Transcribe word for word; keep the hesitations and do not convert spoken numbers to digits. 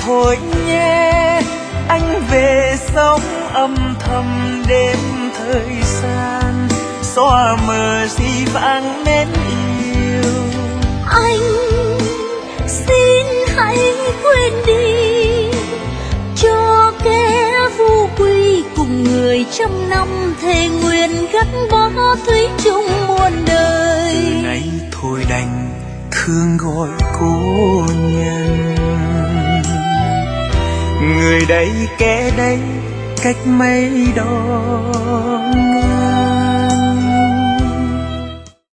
thôi nhé, anh về sống âm thầm đêm thời gian, xóa mờ di vãng mến yêu. Anh xin hãy quên đi, cho kẻ vô quy cùng người trăm năm thề nguyện gắn bó thủy chung muôn đời. Từ nay thôi đành thương gọi cố nhân, người đây kẻ đây cách mấy đó.